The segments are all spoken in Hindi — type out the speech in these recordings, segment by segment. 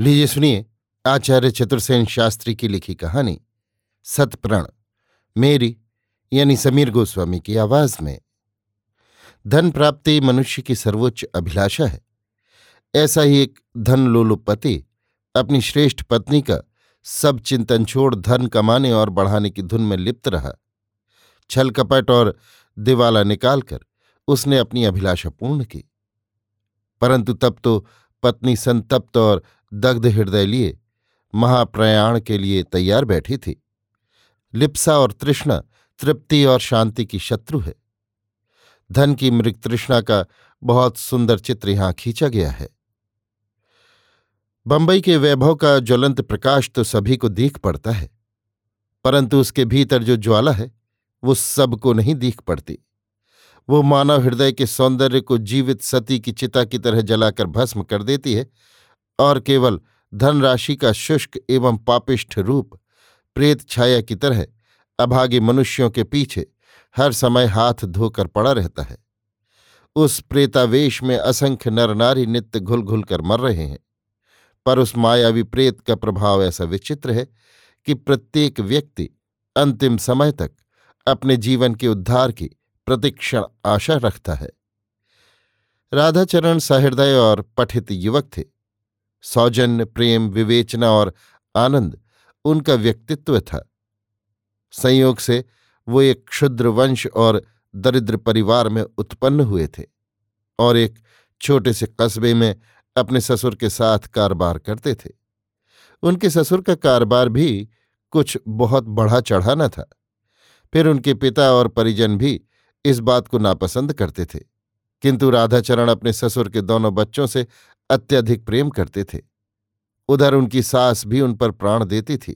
लीजिए सुनिए आचार्य चतुर्सेन शास्त्री की लिखी कहानी सतप्रण, मेरी यानी समीर गोस्वामी की आवाज में। धन प्राप्ति मनुष्य की सर्वोच्च अभिलाषा है। ऐसा ही एक धन लोलुप पति अपनी श्रेष्ठ पत्नी का सब चिंतन छोड़ धन कमाने और बढ़ाने की धुन में लिप्त रहा। छल कपट और दिवाला निकालकर उसने अपनी अभिलाषा पूर्ण की, परंतु तब तो पत्नी संतप्त और दग्ध हृदय लिए महाप्रयाण के लिए तैयार बैठी थी। लिप्सा और तृष्णा तृप्ति और शांति की शत्रु है। धन की मृग तृष्णा का बहुत सुंदर चित्र यहां खींचा गया है। बंबई के वैभव का ज्वलंत प्रकाश तो सभी को दीख पड़ता है, परंतु उसके भीतर जो ज्वाला है वो सबको नहीं दीख पड़ती। वो मानव हृदय के सौंदर्य को जीवित सती की चिता की तरह जलाकर भस्म कर देती है और केवल धनराशि का शुष्क एवं पापिष्ठ रूप प्रेत छाया की तरह अभागे मनुष्यों के पीछे हर समय हाथ धोकर पड़ा रहता है। उस प्रेतावेश में असंख्य नर नारी नित्य घुल घुल कर मर रहे हैं, पर उस मायावी प्रेत का प्रभाव ऐसा विचित्र है कि प्रत्येक व्यक्ति अंतिम समय तक अपने जीवन के उद्धार की प्रतिक्षण आशा रखता है। राधाचरण सहृदय और पठित युवक थे। सौजन्य, प्रेम, विवेचना और आनंद उनका व्यक्तित्व था। संयोग से वो एक क्षुद्र वंश और दरिद्र परिवार में उत्पन्न हुए थे और एक छोटे से कस्बे में अपने ससुर के साथ कारोबार करते थे। उनके ससुर का कारोबार भी कुछ बहुत बढ़ा चढ़ा न था। फिर उनके पिता और परिजन भी इस बात को नापसंद करते थे, किंतु राधाचरण अपने ससुर के दोनों बच्चों से अत्यधिक प्रेम करते थे। उधर उनकी सास भी उन पर प्राण देती थी।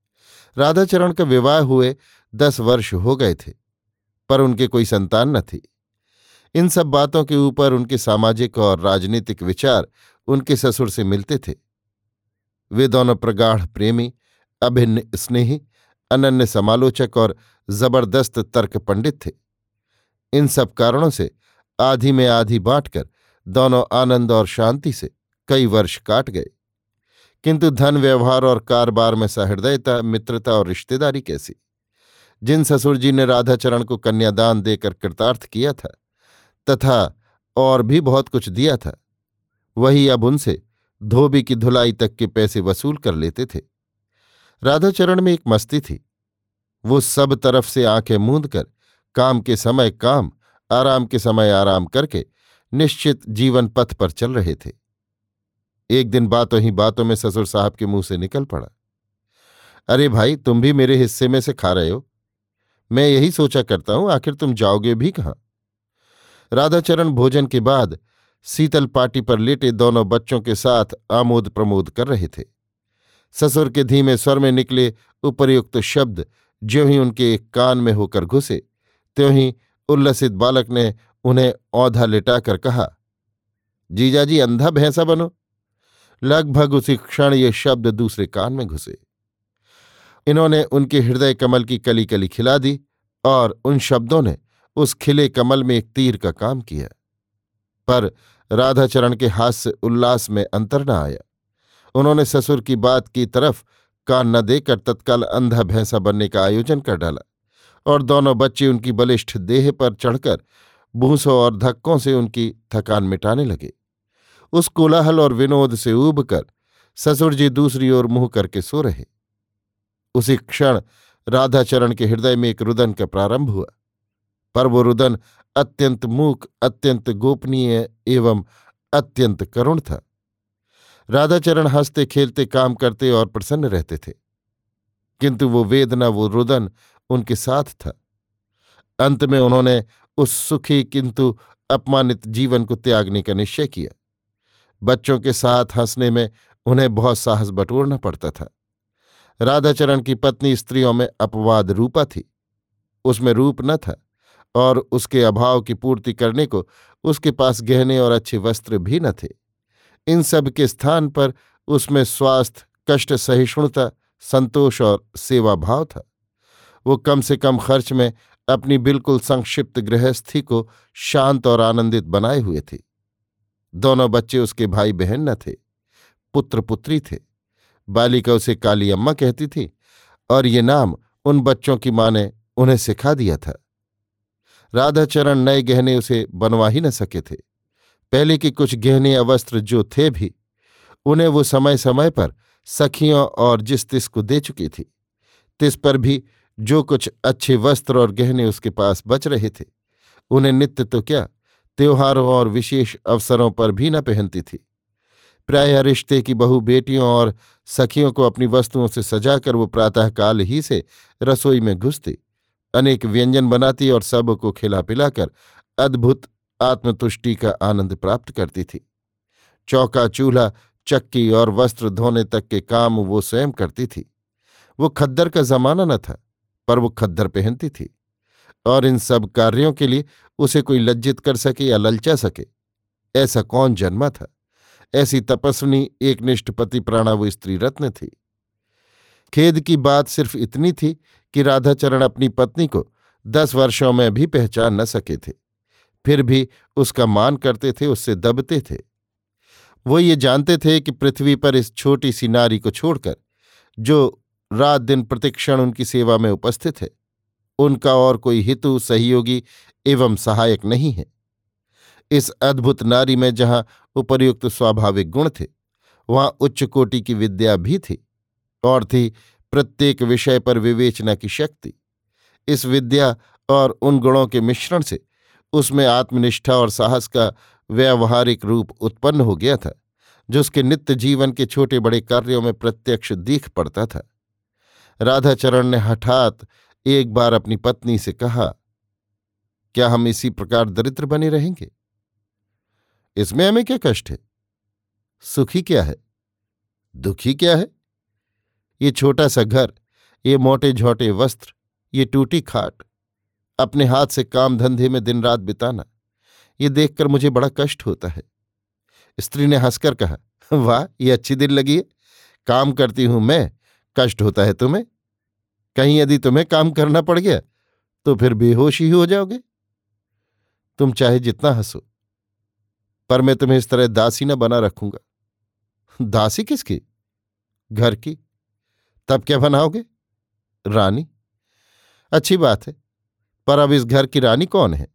राधाचरण का विवाह हुए 10 वर्ष हो गए थे, पर उनके कोई संतान न थी। इन सब बातों के ऊपर उनके सामाजिक और राजनीतिक विचार उनके ससुर से मिलते थे। वे दोनों प्रगाढ़ प्रेमी, अभिन्न स्नेही, अनन्य समालोचक और जबरदस्त तर्क पंडित थे। इन सब कारणों से आधी में आधी बांटकर दोनों आनंद और शांति से कई वर्ष काट गए। किंतु धन, व्यवहार और कारोबार में सहृदयता, मित्रता और रिश्तेदारी कैसी। जिन ससुर जी ने राधाचरण को कन्यादान देकर कृतार्थ किया था तथा और भी बहुत कुछ दिया था, वही अब उनसे धोबी की धुलाई तक के पैसे वसूल कर लेते थे। राधाचरण में एक मस्ती थी। वो सब तरफ से आंखें मूंद कर काम के समय काम, आराम के समय आराम करके निश्चित जीवन पथ पर चल रहे थे। एक दिन बातों ही बातों में ससुर साहब के मुंह से निकल पड़ा, अरे भाई, तुम भी मेरे हिस्से में से खा रहे हो। मैं यही सोचा करता हूं, आखिर तुम जाओगे भी कहां। राधाचरण भोजन के बाद शीतल पाटी पर लेटे दोनों बच्चों के साथ आमोद प्रमोद कर रहे थे। ससुर के धीमे स्वर में निकले उपर्युक्त शब्द ज्यों ही उनके एक कान में होकर घुसे, त्यों ही उल्लसित बालक ने उन्हें औंधा लिटाकर कहा, जीजाजी अंधा भैंसा बनो। लगभग उसी क्षण ये शब्द दूसरे कान में घुसे। इन्होंने उनके हृदय कमल की कली कली खिला दी और उन शब्दों ने उस खिले कमल में एक तीर का काम किया। पर राधाचरण के हास्य उल्लास में अंतर न आया। उन्होंने ससुर की बात की तरफ कान न देकर तत्काल अंधा भैंसा बनने का आयोजन कर डाला और दोनों बच्चे उनकी बलिष्ठ देह पर चढ़कर बूंसों और धक्कों से उनकी थकान मिटाने लगे। उस कोलाहल और विनोद से ऊबकर ससुर जी दूसरी ओर मुंह करके सो रहे। उसी क्षण राधाचरण के हृदय में एक रुदन का प्रारंभ हुआ, पर वो रुदन अत्यंत मूक, अत्यंत गोपनीय एवं अत्यंत करुण था। राधाचरण हंसते खेलते काम करते और प्रसन्न रहते थे, किंतु वो वेदना, वो रुदन उनके साथ था। अंत में उन्होंने उस सुखी किंतु अपमानित जीवन को त्यागने का निश्चय किया। बच्चों के साथ हंसने में उन्हें बहुत साहस बटोरना पड़ता था। राधाचरण की पत्नी स्त्रियों में अपवाद रूपा थी। उसमें रूप न था और उसके अभाव की पूर्ति करने को उसके पास गहने और अच्छे वस्त्र भी न थे। इन सब के स्थान पर उसमें स्वास्थ्य, कष्ट सहिष्णुता, संतोष और सेवा भाव था। वो कम से कम खर्च में अपनी बिल्कुल संक्षिप्त गृहस्थी को शांत और आनंदित बनाए हुए थी। दोनों बच्चे उसके भाई बहन न थे, पुत्र पुत्री थे। बालिका उसे काली अम्मा कहती थी और ये नाम उन बच्चों की माँ ने उन्हें सिखा दिया था। राधाचरण नए गहने उसे बनवा ही न सके थे। पहले के कुछ गहने अवस्त्र जो थे भी, उन्हें वो समय समय पर सखियों और जिस तिस को दे चुकी थी। तिस पर भी जो कुछ अच्छे वस्त्र और गहने उसके पास बच रहे थे, उन्हें नित्य तो क्या, त्योहारों और विशेष अवसरों पर भी न पहनती थी। प्रायः रिश्ते की बहू बेटियों और सखियों को अपनी वस्तुओं से सजाकर वो प्रातःकाल ही से रसोई में घुसती, अनेक व्यंजन बनाती और सबको खिला पिलाकर अद्भुत आत्मतुष्टि का आनंद प्राप्त करती थी। चौका, चूल्हा, चक्की और वस्त्र धोने तक के काम वो स्वयं करती थी। वो खद्दर का जमाना न था, पर वो खद्दर पहनती थी, और इन सब कार्यों के लिए उसे कोई लज्जित कर सके या ललचा सके, ऐसा कौन जन्मा था। ऐसी तपस्विनी एकनिष्ठ पतिप्राणा वो स्त्री रत्न थी। खेद की बात सिर्फ इतनी थी कि राधाचरण अपनी पत्नी को 10 वर्षों में भी पहचान न सके थे। फिर भी उसका मान करते थे, उससे दबते थे। वो ये जानते थे कि पृथ्वी पर इस छोटी सी नारी को छोड़कर जो रात दिन प्रतिक्षण उनकी सेवा में उपस्थित है, उनका और कोई हितु, सहयोगी एवं सहायक नहीं है। इस अद्भुत नारी में जहां उपर्युक्त स्वाभाविक गुण थे, वहां उच्च कोटि की विद्या भी थी, और थी प्रत्येक विषय पर विवेचना की शक्ति। इस विद्या और उन गुणों के मिश्रण से उसमें आत्मनिष्ठा और साहस का व्यावहारिक रूप उत्पन्न हो गया था, जो उसके नित्य जीवन के छोटे बड़े कार्यों में प्रत्यक्ष दिख पड़ता था। राधाचरण ने हठात एक बार अपनी पत्नी से कहा, क्या हम इसी प्रकार दरिद्र बने रहेंगे? इसमें हमें क्या कष्ट है? सुखी क्या है, दुखी क्या है? ये छोटा सा घर, ये मोटे झोटे वस्त्र, ये टूटी खाट, अपने हाथ से काम धंधे में दिन रात बिताना, ये देखकर मुझे बड़ा कष्ट होता है। स्त्री ने हंसकर कहा, वाह, ये अच्छी दिल लगी है। काम करती हूं मैं, कष्ट होता है तुम्हें? कहीं यदि तुम्हें काम करना पड़ गया तो फिर बेहोश ही हो जाओगे। तुम चाहे जितना हंसो, पर मैं तुम्हें इस तरह दासी न बना रखूंगा। दासी किसकी? घर की। तब क्या बनाओगे? रानी। अच्छी बात है, पर अब इस घर की रानी कौन है?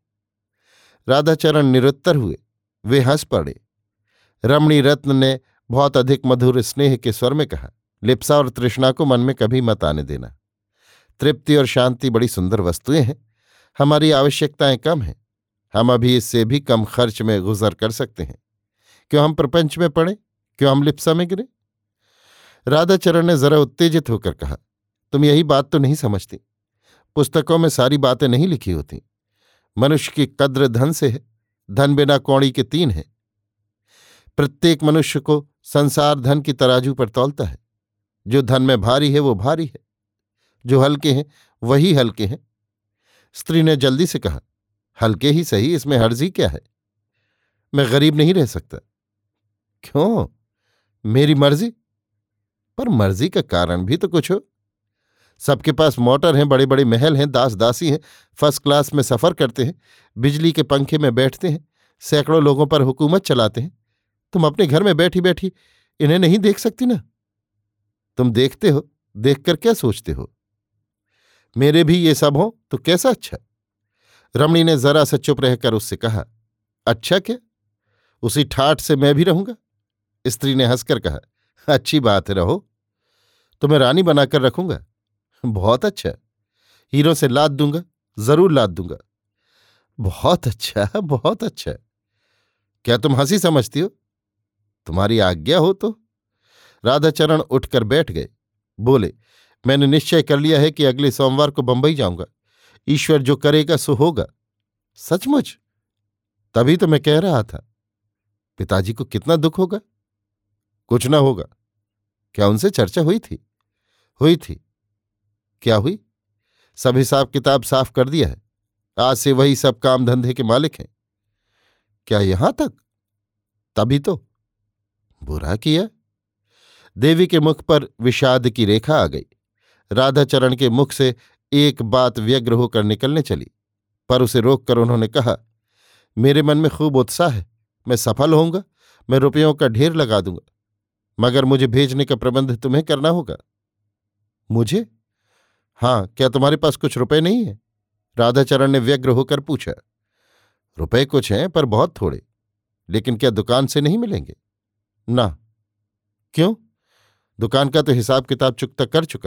राधाचरण निरुत्तर हुए। वे हंस पड़े। रमणी रत्न ने बहुत अधिक मधुर स्नेह के स्वर में कहा, लिप्सा और तृष्णा को मन में कभी मत आने देना। तृप्ति और शांति बड़ी सुंदर वस्तुएं हैं। हमारी आवश्यकताएं कम हैं, हम अभी इससे भी कम खर्च में गुजर कर सकते हैं। क्यों हम प्रपंच में पड़े? क्यों हम लिप्सा में गिरे? राधाचरण ने जरा उत्तेजित होकर कहा, तुम यही बात तो नहीं समझती। पुस्तकों में सारी बातें नहीं लिखी होती। मनुष्य की कद्र धन से है। धन बिना कौड़ी के 3 हैं। प्रत्येक मनुष्य को संसार धन की तराजू पर तौलता है। जो धन में भारी है वो भारी है, जो हल्के हैं वही हल्के हैं। स्त्री ने जल्दी से कहा, हल्के ही सही, इसमें हर्जी क्या है? मैं गरीब नहीं रह सकता। क्यों? मेरी मर्जी? पर मर्जी का कारण भी तो कुछ हो। सबके पास मोटर हैं, बड़े बड़े महल हैं, दास दासी हैं, फर्स्ट क्लास में सफर करते हैं, बिजली के पंखे में बैठते हैं, सैकड़ों लोगों पर हुकूमत चलाते हैं। तुम अपने घर में बैठी बैठी इन्हें नहीं देख सकती ना? तुम देखते हो, देखकर क्या सोचते हो? मेरे भी ये सब हो तो कैसा अच्छा। रमणी ने जरा सा चुप रहकर उससे कहा, अच्छा क्या? उसी ठाठ से मैं भी रहूंगा। स्त्री ने हंसकर कहा, अच्छी बात है, रहो। तुम्हें रानी बनाकर रखूंगा। बहुत अच्छा। हीरों से लाद दूंगा, जरूर लाद दूंगा। बहुत अच्छा, बहुत अच्छा। क्या तुम हंसी समझती हो? तुम्हारी आज्ञा हो तो। राधाचरण उठकर बैठ गए। बोले, मैंने निश्चय कर लिया है कि अगले सोमवार को बंबई जाऊंगा। ईश्वर जो करेगा सो होगा। सचमुच? तभी तो मैं कह रहा था, पिताजी को कितना दुख होगा। कुछ ना होगा। क्या उनसे चर्चा हुई थी? हुई थी। क्या हुई? सब हिसाब किताब साफ कर दिया है। आज से वही सब काम धंधे के मालिक हैं। क्या यहां तक? तभी तो। बुरा किया। देवी के मुख पर विषाद की रेखा आ गई। राधाचरण के मुख से एक बात व्यग्र होकर निकलने चली, पर उसे रोककर उन्होंने कहा, मेरे मन में खूब उत्साह है। मैं सफल होऊंगा। मैं रुपयों का ढेर लगा दूंगा। मगर मुझे भेजने का प्रबंध तुम्हें करना होगा। मुझे? हाँ, क्या तुम्हारे पास कुछ रुपए नहीं है? राधाचरण ने व्यग्र होकर पूछा। रुपए कुछ हैं, पर बहुत थोड़े। लेकिन क्या दुकान से नहीं मिलेंगे? ना। क्यों? दुकान का तो हिसाब किताब चुकता कर चुका।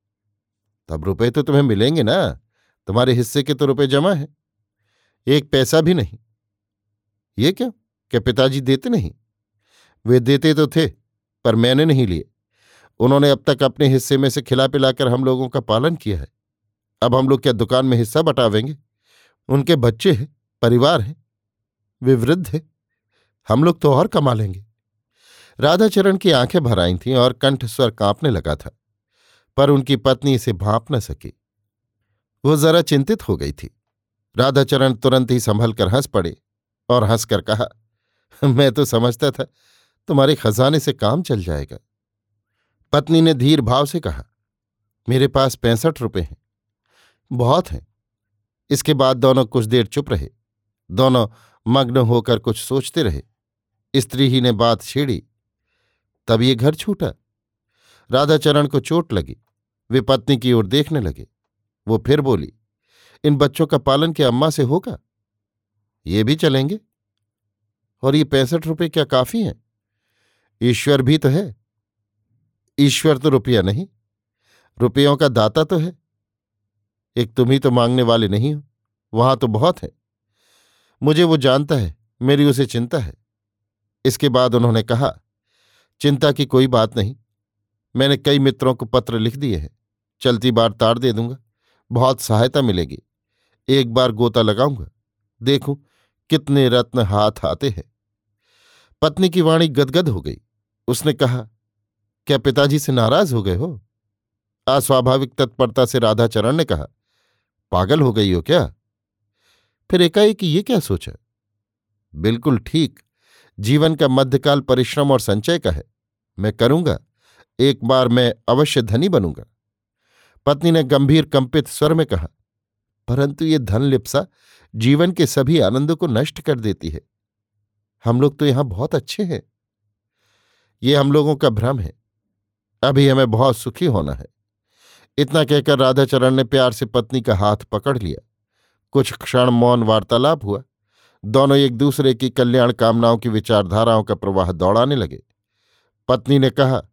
तब रुपए तो तुम्हें मिलेंगे ना। तुम्हारे हिस्से के तो रुपए जमा हैं। एक पैसा भी नहीं। ये क्यों? क्या पिताजी देते नहीं? वे देते तो थे, पर मैंने नहीं लिए। उन्होंने अब तक अपने हिस्से में से खिला पिलाकर हम लोगों का पालन किया है। अब हम लोग क्या दुकान में हिस्सा बटावेंगे? उनके बच्चे हैं, परिवार है, वे वृद्ध हैं। हम लोग तो और कमा लेंगे। राधाचरण की आंखें भर आई थीं और कंठ स्वर कांपने लगा था, पर उनकी पत्नी इसे भांप न सकी। वो जरा चिंतित हो गई थी। राधाचरण तुरंत ही संभल कर हंस पड़े और हंसकर कहा, मैं तो समझता था तुम्हारे खजाने से काम चल जाएगा। पत्नी ने धीर भाव से कहा, मेरे पास 65 रुपए हैं। बहुत हैं। इसके बाद दोनों कुछ देर चुप रहे। दोनों मग्न होकर कुछ सोचते रहे। स्त्री ही ने बात छेड़ी। तब ये घर छूटा। राधाचरण को चोट लगी। वे पत्नी की ओर देखने लगे। वो फिर बोली, इन बच्चों का पालन क्या अम्मा से होगा? ये भी चलेंगे। और ये 65 रुपए क्या काफी हैं? ईश्वर भी तो है। ईश्वर तो रुपया नहीं, रुपयों का दाता तो है। एक तुम ही तो मांगने वाले नहीं हो। वहां तो बहुत है। मुझे वो जानता है, मेरी उसे चिंता है। इसके बाद उन्होंने कहा, चिंता की कोई बात नहीं। मैंने कई मित्रों को पत्र लिख दिए हैं। चलती बार तार दे दूंगा। बहुत सहायता मिलेगी। एक बार गोता लगाऊंगा, देखूं कितने रत्न हाथ आते हैं। पत्नी की वाणी गदगद हो गई। उसने कहा, क्या पिताजी से नाराज हो गए हो? अस्वाभाविक तत्परता से राधाचरण ने कहा, पागल हो गई हो क्या? फिर एकाएक ये क्या सोचा? बिल्कुल ठीक। जीवन का मध्यकाल परिश्रम और संचय का है। मैं करूंगा। एक बार मैं अवश्य धनी बनूंगा। पत्नी ने गंभीर कंपित स्वर में कहा, परंतु ये धन लिप्सा जीवन के सभी आनंदों को नष्ट कर देती है। हम लोग तो यहां बहुत अच्छे हैं। ये हम लोगों का भ्रम है। अभी हमें बहुत सुखी होना है। इतना कहकर राधाचरण ने प्यार से पत्नी का हाथ पकड़ लिया। कुछ क्षण मौन वार्तालाप हुआ। दोनों एक दूसरे की कल्याण कामनाओं की विचारधाराओं का प्रवाह दौड़ाने लगे। पत्नी ने कहा,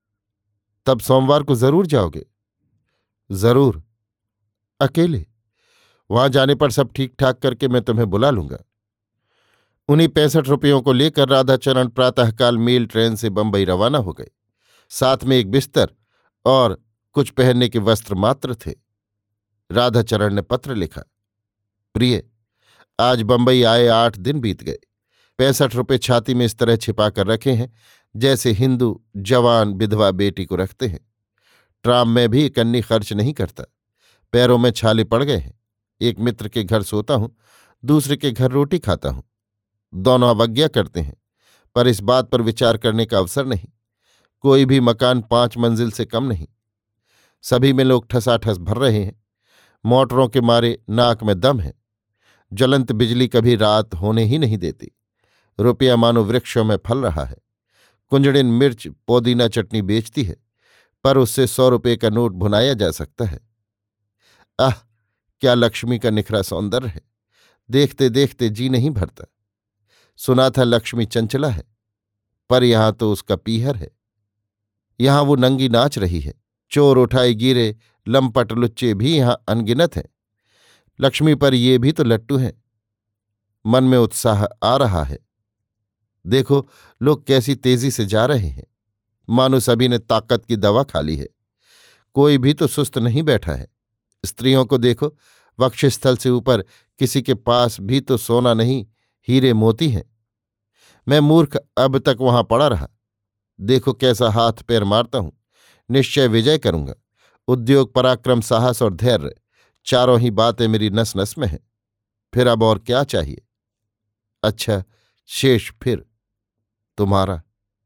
तब सोमवार को जरूर जाओगे? जरूर। अकेले? वहां जाने पर सब ठीक ठाक करके मैं तुम्हें बुला लूंगा। उन्हीं 65 रुपयों को लेकर राधाचरण प्रातःकाल मेल ट्रेन से बंबई रवाना हो गए। साथ में एक बिस्तर और कुछ पहनने के वस्त्र मात्र थे। राधाचरण ने पत्र लिखा, प्रिय, आज बंबई आए 8 दिन बीत गए। 65 रुपये छाती में इस तरह छिपा कर रखे हैं जैसे हिंदू जवान विधवा बेटी को रखते हैं। ट्राम में भी कन्नी खर्च नहीं करता। पैरों में छाले पड़ गए हैं। एक मित्र के घर सोता हूं, दूसरे के घर रोटी खाता हूं। दोनों अवज्ञा करते हैं, पर इस बात पर विचार करने का अवसर नहीं। कोई भी मकान 5 मंजिल से कम नहीं। सभी में लोग ठसाठस भर रहे हैं। मोटरों के मारे नाक में दम है। ज्वलंत बिजली कभी रात होने ही नहीं देती। रुपया मानो वृक्षों में फल रहा है। कुंजड़िन मिर्च पुदीना चटनी बेचती है, पर उससे 100 रुपये का नोट भुनाया जा सकता है। आह, क्या लक्ष्मी का निखरा सौंदर्य है। देखते देखते जी नहीं भरता। सुना था लक्ष्मी चंचला है, पर यहां तो उसका पीहर है। यहां वो नंगी नाच रही है। चोर उठाए गिरे लंपट लुच्चे भी यहां अनगिनत हैं। लक्ष्मी पर ये भी तो लट्टू हैं। मन में उत्साह आ रहा है। देखो, लोग कैसी तेजी से जा रहे हैं, मानो सभी ने ताकत की दवा खा ली है। कोई भी तो सुस्त नहीं बैठा है। स्त्रियों को देखो, वक्षस्थल से ऊपर किसी के पास भी तो सोना नहीं, हीरे मोती हैं। मैं मूर्ख अब तक वहां पड़ा रहा। देखो कैसा हाथ पैर मारता हूं। निश्चय विजय करूंगा। उद्योग, पराक्रम, साहस और धैर्य, चारों ही बातें मेरी नस नस में हैं। फिर अब और क्या चाहिए? अच्छा, शेष फिर तुम्हारा।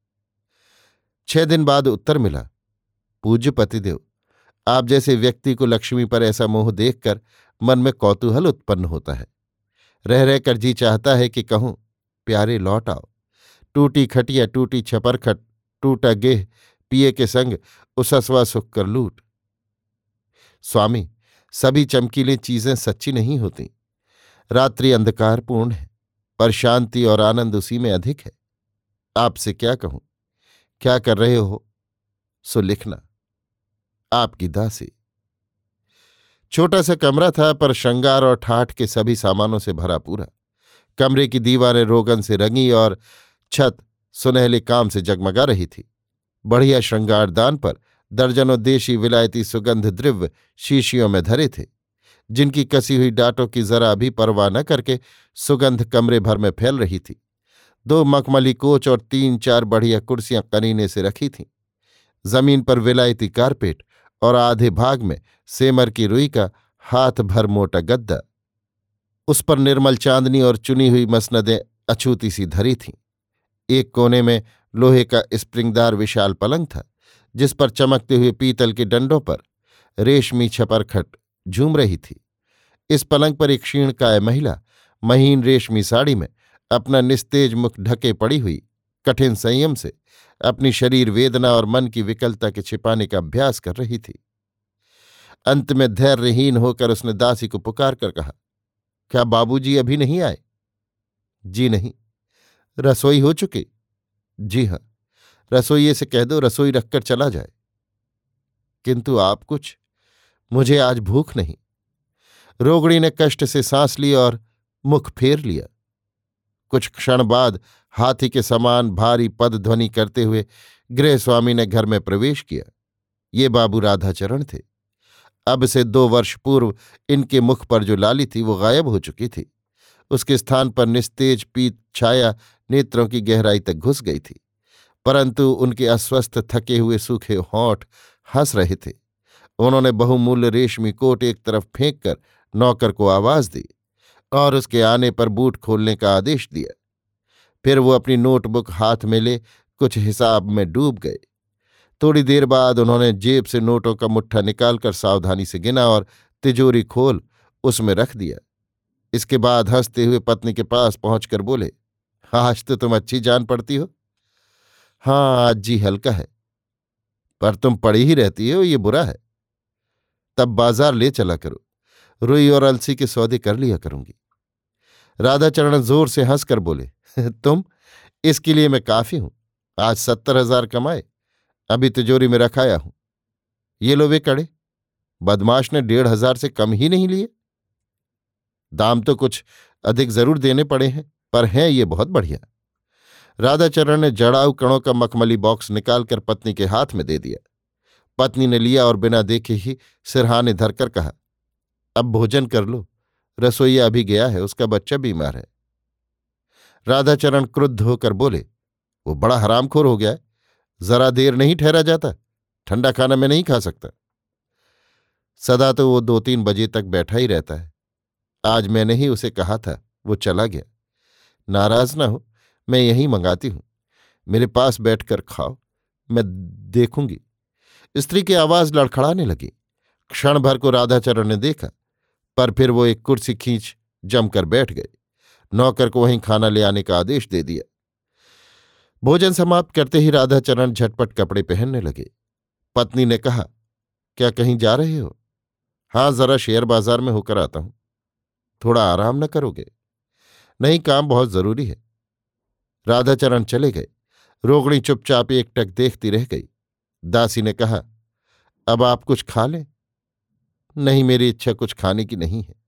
6 दिन बाद उत्तर मिला, पूज्य पतिदेव, आप जैसे व्यक्ति को लक्ष्मी पर ऐसा मोह देखकर मन में कौतूहल उत्पन्न होता है। रह रहकर जी चाहता है कि कहूं, प्यारे लौट आओ। टूटी खटिया, टूटी छपरखट, टूटा गेह पिए के संग उससवा सुख कर लूट। स्वामी, सभी चमकीली चीजें सच्ची नहीं होती। रात्रि अंधकारपूर्ण है, पर शांति और आनंद उसी में अधिक है। आपसे क्या कहूं, क्या कर रहे हो सो लिखना। आपकी दासी। छोटा सा कमरा था, पर श्रृंगार और ठाठ के सभी सामानों से भरा पूरा। कमरे की दीवारें रोगन से रंगी और छत सुनहले काम से जगमगा रही थी। बढ़िया श्रृंगारदान पर दर्जनों देशी विलायती सुगंध द्रव्य शीशियों में धरे थे, जिनकी कसी हुई डांटों की जरा भी परवाह न करके सुगंध कमरे भर में फैल रही थी। 2 मखमली कोच और 3-4 बढ़िया कुर्सियां कनीने से रखी थीं। जमीन पर विलायती कारपेट और आधे भाग में सेमर की रुई का हाथ भर मोटा गद्दा। उस पर निर्मल चांदनी और चुनी हुई मसनदें अछूती सी धरी थीं। एक कोने में लोहे का स्प्रिंगदार विशाल पलंग था, जिस पर चमकते हुए पीतल के डंडों पर रेशमी छपरखट झूम रही थी। इस पलंग पर एक क्षीणकाय महिला महीन रेशमी साड़ी में अपना निस्तेज मुख ढके पड़ी हुई कठिन संयम से अपनी शरीर वेदना और मन की विकलता के छिपाने का अभ्यास कर रही थी। अंत में धैर्यहीन होकर उसने दासी को पुकार कर कहा, क्या बाबूजी अभी नहीं आए? जी नहीं। रसोई हो चुकी? जी हाँ। रसोइये से कह दो रसोई रखकर चला जाए। किंतु आप कुछ, मुझे आज भूख नहीं। रोगड़ी ने कष्ट से सांस ली और मुख फेर लिया। कुछ क्षण बाद हाथी के समान भारी पद ध्वनि करते हुए गृहस्वामी ने घर में प्रवेश किया। ये बाबू राधाचरण थे। अब से 2 वर्ष पूर्व इनके मुख पर जो लाली थी वो गायब हो चुकी थी। उसके स्थान पर निस्तेज पीत छाया नेत्रों की गहराई तक घुस गई थी, परंतु उनके अस्वस्थ थके हुए सूखे होंठ हंस रहे थे। उन्होंने बहुमूल्य रेशमी कोट एक तरफ फेंक कर नौकर को आवाज दी और उसके आने पर बूट खोलने का आदेश दिया। फिर वो अपनी नोटबुक हाथ में ले कुछ हिसाब में डूब गए। थोड़ी देर बाद उन्होंने जेब से नोटों का मुट्ठा निकालकर सावधानी से गिना और तिजोरी खोल उसमें रख दिया। इसके बाद हंसते हुए पत्नी के पास पहुंचकर बोले, आज तो तुम अच्छी जान पड़ती हो। हाँ, आज जी हल्का है। पर तुम पड़ी ही रहती हो, ये बुरा है। तब बाजार ले चला करो, रुई और अलसी के सौदे कर लिया करूंगी। राधाचरण जोर से हंसकर बोले, तुम, इसके लिए मैं काफी हूं। आज 70,000 कमाए, अभी तिजोरी में रखाया हूं। ये लो वे कड़े, बदमाश ने 1,500 से कम ही नहीं लिए। दाम तो कुछ अधिक जरूर देने पड़े हैं, पर हैं ये बहुत बढ़िया। राधाचरण ने जड़ाऊ कणों का मखमली बॉक्स निकालकर पत्नी के हाथ में दे दिया। पत्नी ने लिया और बिना देखे ही सिरहाने धरकर कहा, अब भोजन कर लो, रसोइया अभी गया है, उसका बच्चा बीमार है। राधाचरण क्रुद्ध होकर बोले, वो बड़ा हरामखोर हो गया है, जरा देर नहीं ठहरा जाता, ठंडा खाना मैं नहीं खा सकता। सदा तो वो 2-3 बजे तक बैठा ही रहता है। आज मैंने ही उसे कहा था, वो चला गया। नाराज ना हो, मैं यहीं मंगाती हूं, मेरे पास बैठकर खाओ, मैं देखूंगी। स्त्री की आवाज लड़खड़ाने लगी। क्षण भर को राधाचरण ने देखा, पर फिर वो एक कुर्सी खींच जमकर बैठ गए। नौकर को वहीं खाना ले आने का आदेश दे दिया। भोजन समाप्त करते ही राधाचरण झटपट कपड़े पहनने लगे। पत्नी ने कहा, क्या कहीं जा रहे हो? हाँ, जरा शेयर बाजार में होकर आता हूं। थोड़ा आराम न करोगे? नहीं, काम बहुत जरूरी है। राधाचरण चले गए। रोगणी चुपचाप एकटक देखती रह गई। दासी ने कहा, अब आप कुछ खा लें। नहीं, मेरी इच्छा कुछ खाने की नहीं है।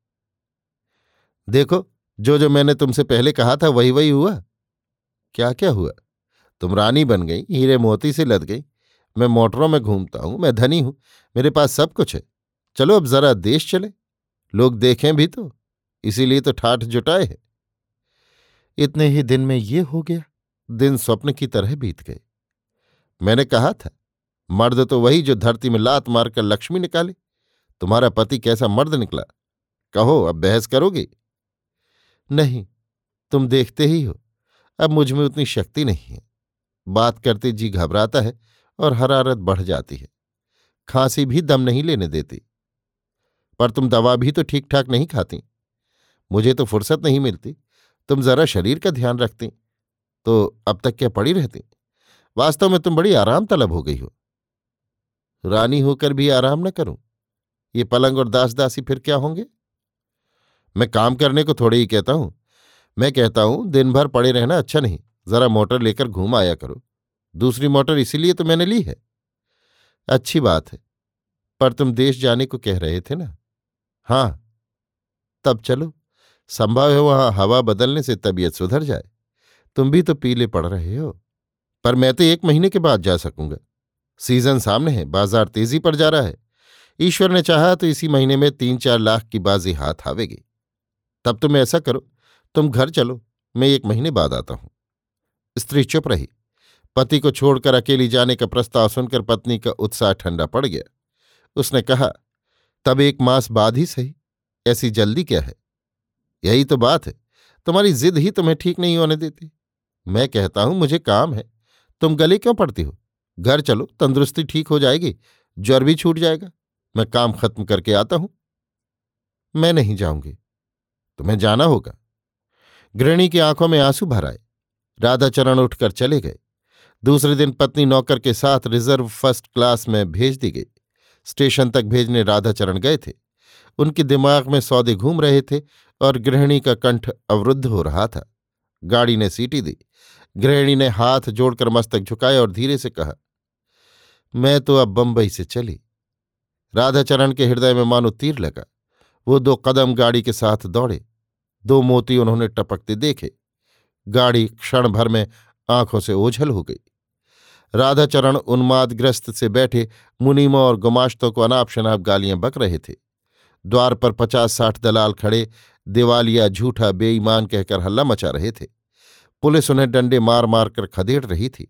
देखो, जो जो मैंने तुमसे पहले कहा था वही वही हुआ। क्या क्या हुआ? तुम रानी बन गई, हीरे मोती से लद गई। मैं मोटरों में घूमता हूं, मैं धनी हूं, मेरे पास सब कुछ है। चलो अब जरा देश चले, लोग देखें भी तो, इसीलिए तो ठाठ जुटाए हैं। इतने ही दिन में ये हो गया। दिन स्वप्न की तरह बीत गए। मैंने कहा था, मर्द तो वही जो धरती में लात मारकर लक्ष्मी निकाले। तुम्हारा पति कैसा मर्द निकला? कहो, अब बहस करोगे? नहीं, तुम देखते ही हो, अब मुझ में उतनी शक्ति नहीं है। बात करते जी घबराता है और हरारत बढ़ जाती है। खांसी भी दम नहीं लेने देती। पर तुम दवा भी तो ठीक ठाक नहीं खाती। मुझे तो फुर्सत नहीं मिलती। तुम जरा शरीर का ध्यान रखती तो अब तक क्या पड़ी रहती। वास्तव में तुम बड़ी आराम तलब हो गई हो। रानी होकर भी आराम न करूं? ये पलंग और दास दासी फिर क्या होंगे? मैं काम करने को थोड़े ही कहता हूं। मैं कहता हूं दिन भर पड़े रहना अच्छा नहीं, जरा मोटर लेकर घूम आया करो। दूसरी मोटर इसीलिए तो मैंने ली है। अच्छी बात है, पर तुम देश जाने को कह रहे थे ना? हाँ। तब चलो, संभव है वहां हवा बदलने से तबीयत सुधर जाए। तुम भी तो पीले पड़ रहे हो। पर मैं तो 1 महीने के बाद जा सकूंगा। सीजन सामने है, बाजार तेजी पर जा रहा है। ईश्वर ने चाहा तो इसी महीने में 3-4 लाख की बाजी हाथ आवेगी। तब तुम ऐसा करो, तुम घर चलो, मैं 1 महीने बाद आता हूं। स्त्री चुप रही। पति को छोड़कर अकेली जाने का प्रस्ताव सुनकर पत्नी का उत्साह ठंडा पड़ गया। उसने कहा, तब 1 मास बाद ही सही, ऐसी जल्दी क्या है? यही तो बात है, तुम्हारी जिद ही तुम्हें ठीक नहीं होने देती। मैं कहता हूं मुझे काम है, तुम गले क्यों पड़ती हो? घर चलो, तंदुरुस्ती ठीक हो जाएगी, ज्वर भी छूट जाएगा। मैं काम खत्म करके आता हूं। मैं नहीं जाऊंगी। तुम्हें जाना होगा। गृहिणी की आंखों में आंसू भर आए। राधाचरण उठकर चले गए। दूसरे दिन पत्नी नौकर के साथ रिजर्व फर्स्ट क्लास में भेज दी गई। स्टेशन तक भेजने राधाचरण गए थे। उनके दिमाग में सौदे घूम रहे थे और गृहिणी का कंठ अवरुद्ध हो रहा था। गाड़ी ने सीटी दी। गृहिणी ने हाथ जोड़कर मस्तक झुकाया और धीरे से कहा, मैं तो अब बंबई से चली। राधाचरण के हृदय में मानो तीर लगा। वो 2 कदम गाड़ी के साथ दौड़े। 2 मोती उन्होंने टपकते देखे। गाड़ी क्षण भर में आंखों से ओझल हो गई। राधाचरण उन्मादग्रस्त से बैठे मुनीमों और गुमाश्तों को अनाप शनाप गालियां बक रहे थे। द्वार पर 50-60 दलाल खड़े दिवालिया, झूठा, बेईमान कहकर हल्ला मचा रहे थे। पुलिस उन्हें डंडे मार मार कर खदेड़ रही थी।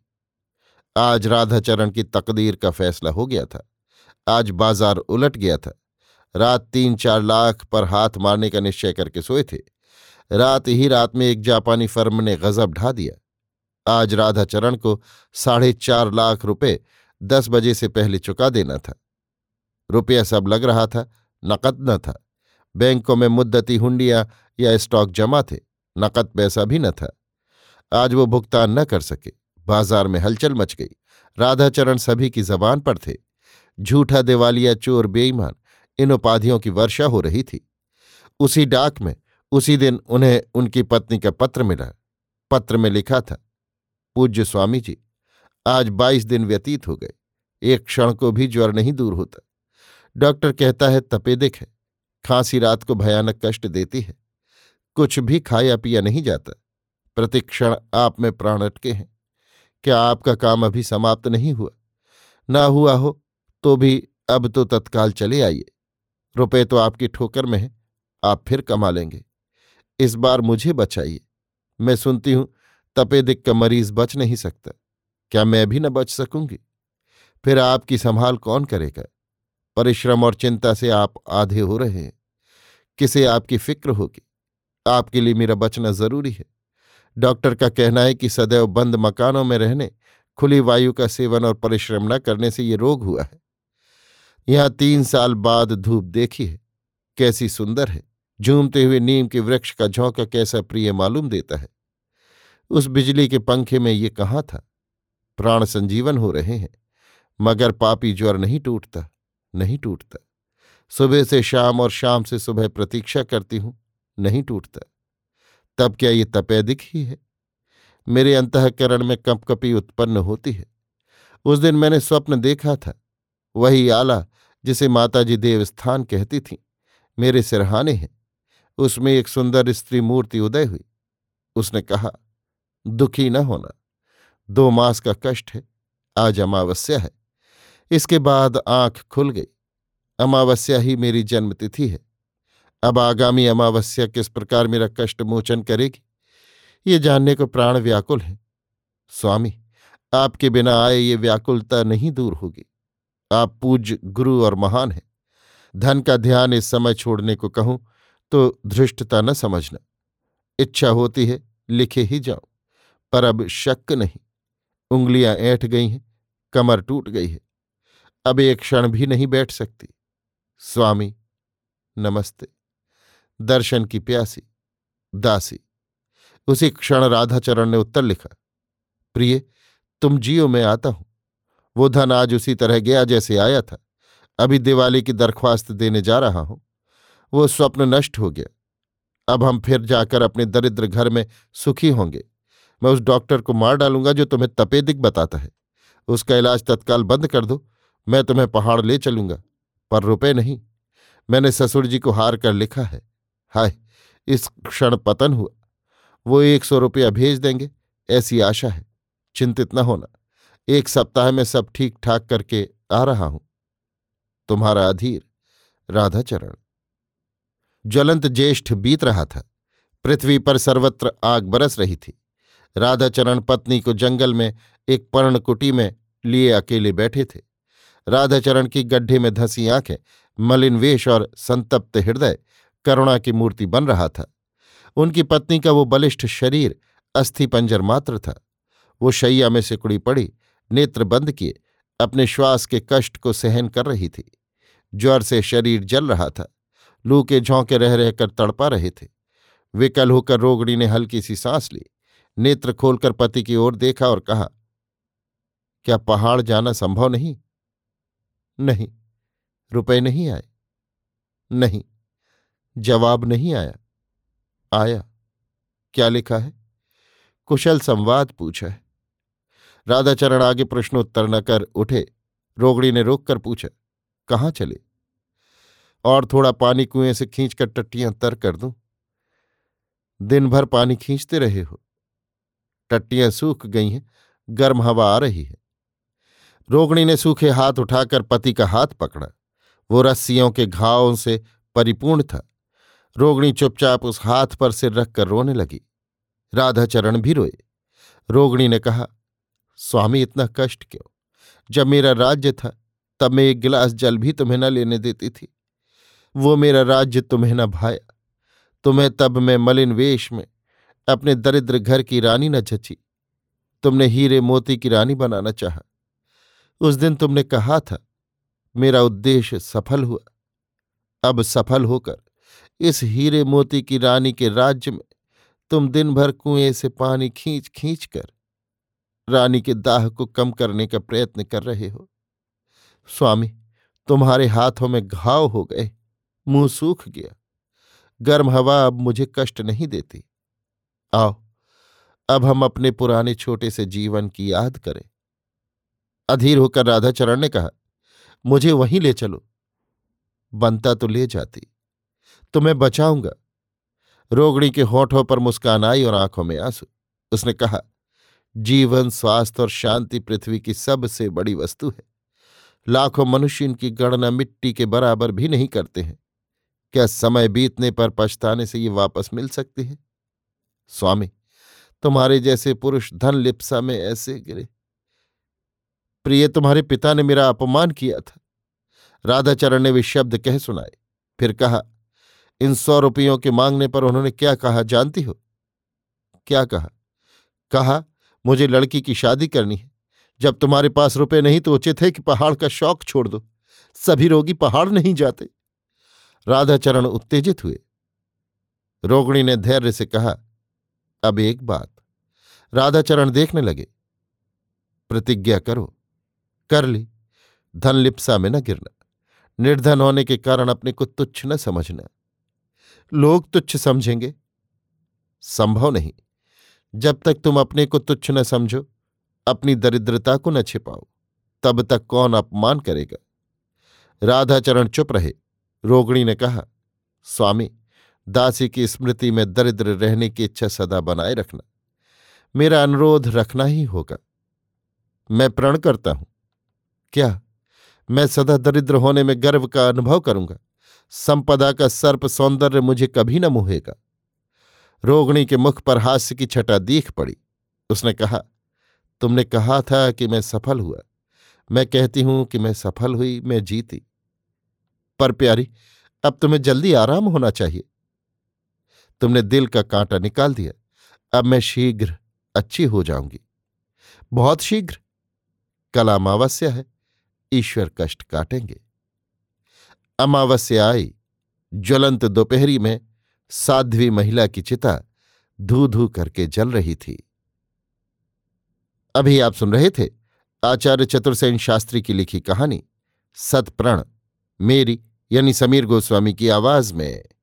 आज राधाचरण की तकदीर का फैसला हो गया था। आज बाजार उलट गया था। रात 3-4 लाख पर हाथ मारने का निश्चय करके सोए थे। रात ही रात में एक जापानी फर्म ने गजब ढा दिया। आज राधाचरण को 4.5 लाख रुपए 10 बजे से पहले चुका देना था। रुपया सब लग रहा था, नकद न था। बैंकों में मुद्दती हुंडियां या स्टॉक जमा थे, नकद पैसा भी न था। आज वो भुगतान न कर सके। बाजार में हलचल मच गई। राधाचरण सभी की जबान पर थे। झूठा, दिवालिया, चोर, बेईमान, इन उपाधियों की वर्षा हो रही थी। उसी डाक में उसी दिन उन्हें उनकी पत्नी का पत्र मिला। पत्र में लिखा था, पूज्य स्वामी जी, आज 22 दिन व्यतीत हो गए, एक क्षण को भी ज्वर नहीं दूर होता। डॉक्टर कहता है तपेदिक है, खांसी रात को भयानक कष्ट देती है, कुछ भी खाया पिया नहीं जाता। प्रतिक्षण आप में प्राण अटके हैं। क्या आपका काम अभी समाप्त नहीं हुआ? ना हुआ हो तो भी अब तो तत्काल चले आइए। रुपए तो आपकी ठोकर में है, आप फिर कमा लेंगे। इस बार मुझे बचाइए। मैं सुनती हूं तपेदिक का मरीज बच नहीं सकता। क्या मैं भी न बच सकूंगी? फिर आपकी संभाल कौन करेगा? परिश्रम और चिंता से आप आधे हो रहे हैं। किसे आपकी फिक्र होगी? आपके लिए मेरा बचना जरूरी है। डॉक्टर का कहना है कि सदैव बंद मकानों में रहने, खुली वायु का सेवन और परिश्रम न करने से ये रोग हुआ है। यहां 3 साल बाद धूप देखी है, कैसी सुंदर है। झूमते हुए नीम के वृक्ष का झोंका कैसा प्रिय मालूम देता है। उस बिजली के पंखे में ये कहाँ था? प्राण संजीवन हो रहे हैं, मगर पापी ज्वर नहीं टूटता, नहीं टूटता। सुबह से शाम और शाम से सुबह प्रतीक्षा करती हूं, नहीं टूटता। तब क्या ये तपेदिक ही है? मेरे अंतःकरण में कंपकपी उत्पन्न होती है। उस दिन मैंने स्वप्न देखा था, वही आला जिसे माताजी देवस्थान कहती थीं, मेरे सिरहाने हैं। उसमें एक सुंदर स्त्री मूर्ति उदय हुई। उसने कहा, दुखी न होना, 2 मास का कष्ट है, आज अमावस्या है। इसके बाद आंख खुल गई। अमावस्या ही मेरी जन्मतिथि है। अब आगामी अमावस्या किस प्रकार मेरा कष्ट मोचन करेगी, ये जानने को प्राण व्याकुल है। स्वामी, आपके बिना आए ये व्याकुलता नहीं दूर होगी। आप पूज्य गुरु और महान हैं। धन का ध्यान इस समय छोड़ने को कहूं तो धृष्टता न समझना। इच्छा होती है लिखे ही जाऊं, पर अब शक नहीं। उंगलियां ऐंठ गई हैं, कमर टूट गई है, अब एक क्षण भी नहीं बैठ सकती। स्वामी नमस्ते। दर्शन की प्यासी, दासी। उसी क्षण राधाचरण ने उत्तर लिखा, प्रिय, तुम जियो, मैं आता हूं। वो धन आज उसी तरह गया जैसे आया था। अभी दिवाली की दरख्वास्त देने जा रहा हूं। वो स्वप्न नष्ट हो गया। अब हम फिर जाकर अपने दरिद्र घर में सुखी होंगे। मैं उस डॉक्टर को मार डालूंगा जो तुम्हें तपेदिक बताता है। उसका इलाज तत्काल बंद कर दो। मैं तुम्हें पहाड़ ले चलूंगा, पर रुपए नहीं। मैंने ससुर जी को हार कर लिखा है। हाय, इस क्षण पतन हुआ। वो 100 रुपया भेज देंगे, ऐसी आशा है। चिंतित न होना, 1 सप्ताह में सब ठीक ठाक करके आ रहा हूं। तुम्हारा अधीर, राधाचरण। ज्वलंत ज्येष्ठ बीत रहा था। पृथ्वी पर सर्वत्र आग बरस रही थी। राधाचरण पत्नी को जंगल में एक पर्णकुटी में लिए अकेले बैठे थे। राधाचरण की गड्ढे में धंसी आंखें, मलिन वेश और संतप्त हृदय करुणा की मूर्ति बन रहा था। उनकी पत्नी का वो बलिष्ठ शरीर अस्थिपंजर मात्र था। वो शैया में सिकुड़ी पड़ी, नेत्र बंद किए, अपने श्वास के कष्ट को सहन कर रही थी। ज्वर से शरीर जल रहा था। लू के झोंके रह रहकर तड़पा रहे थे। विकल होकर रोगड़ी ने हल्की सी सांस ली, नेत्र खोलकर पति की ओर देखा और कहा, क्या पहाड़ जाना संभव नहीं? नहीं। रुपए नहीं आए? नहीं। जवाब नहीं आया? आया। क्या लिखा है? कुशल संवाद पूछा है। राधाचरण आगे प्रश्नोत्तर न कर उठे। रोगड़ी ने रोककर पूछा, कहाँ चले? और थोड़ा पानी कुएं से खींचकर टट्टियां तर कर दूं? दिन भर पानी खींचते रहे हो। टट्टियां सूख गई हैं, गर्म हवा आ रही है। रोगणी ने सूखे हाथ उठाकर पति का हाथ पकड़ा। वो रस्सियों के घावों से परिपूर्ण था। रोगणी चुपचाप उस हाथ पर सिर रखकर रोने लगी। राधाचरण भी रोए। रोगणी ने कहा, स्वामी, इतना कष्ट क्यों? जब मेरा राज्य था तब मैं एक गिलास जल भी तुम्हें न लेने देती थी। वो मेरा राज्य तुम्हें न भाया। तुम्हें तब मैं मलिन वेश में अपने दरिद्र घर की रानी न जची। तुमने हीरे मोती की रानी बनाना चाहा। उस दिन तुमने कहा था, मेरा उद्देश्य सफल हुआ। अब सफल होकर इस हीरे मोती की रानी के राज्य में तुम दिन भर कुएं से पानी खींच खींच कर रानी के दाह को कम करने का प्रयत्न कर रहे हो। स्वामी, तुम्हारे हाथों में घाव हो गए, मुंह सूख गया। गर्म हवा अब मुझे कष्ट नहीं देती। आओ, अब हम अपने पुराने छोटे से जीवन की याद करें। अधीर होकर राधाचरण ने कहा, मुझे वहीं ले चलो। बनता तो ले जाती, तुम्हें बचाऊंगा। रोगणी के होठों पर मुस्कान आई और आंखों में आंसू। उसने कहा, जीवन, स्वास्थ्य और शांति पृथ्वी की सबसे बड़ी वस्तु है। लाखों मनुष्य इनकी गणना मिट्टी के बराबर भी नहीं करते हैं। क्या समय बीतने पर पछताने से ये वापस मिल सकती है? स्वामी, तुम्हारे जैसे पुरुष धन लिप्सा में ऐसे गिरे। प्रिय, तुम्हारे पिता ने मेरा अपमान किया था। राधाचरण ने वे शब्द कह सुनाए। फिर कहा, इन 100 रुपयों के मांगने पर उन्होंने क्या कहा जानती हो? क्या कहा? कहा, मुझे लड़की की शादी करनी है। जब तुम्हारे पास रुपए नहीं तो उचित है कि पहाड़ का शौक छोड़ दो। सभी रोगी पहाड़ नहीं जाते। राधाचरण उत्तेजित हुए। रोगणी ने धैर्य से कहा, अब एक बात। राधाचरण देखने लगे। प्रतिज्ञा करो। कर ली। धन लिप्सा में न गिरना। निर्धन होने के कारण अपने को तुच्छ न समझना। लोग तुच्छ समझेंगे। संभव नहीं। जब तक तुम अपने को तुच्छ न समझो, अपनी दरिद्रता को न छिपाओ, तब तक कौन अपमान करेगा? राधाचरण चुप रहे। रोगणी ने कहा, स्वामी, दासी की स्मृति में दरिद्र रहने की इच्छा सदा बनाए रखना। मेरा अनुरोध रखना ही होगा। मैं प्रण करता हूं। क्या? मैं सदा दरिद्र होने में गर्व का अनुभव करूंगा। संपदा का सर्प सौंदर्य मुझे कभी न मोहेगा। रोगणी के मुख पर हास्य की छटा दीख पड़ी। उसने कहा, तुमने कहा था कि मैं सफल हुआ। मैं कहती हूं कि मैं सफल हुई, मैं जीती। पर प्यारी, अब तुम्हें जल्दी आराम होना चाहिए। तुमने दिल का कांटा निकाल दिया। अब मैं शीघ्र अच्छी हो जाऊंगी, बहुत शीघ्र। कल अमावस्या है, ईश्वर कष्ट काटेंगे। अमावस्या आई। ज्वलंत दोपहरी में साध्वी महिला की चिता धू धू करके जल रही थी। अभी आप सुन रहे थे आचार्य चतुर्सेन शास्त्री की लिखी कहानी सतप्रण, मेरी यानी समीर गोस्वामी की आवाज में।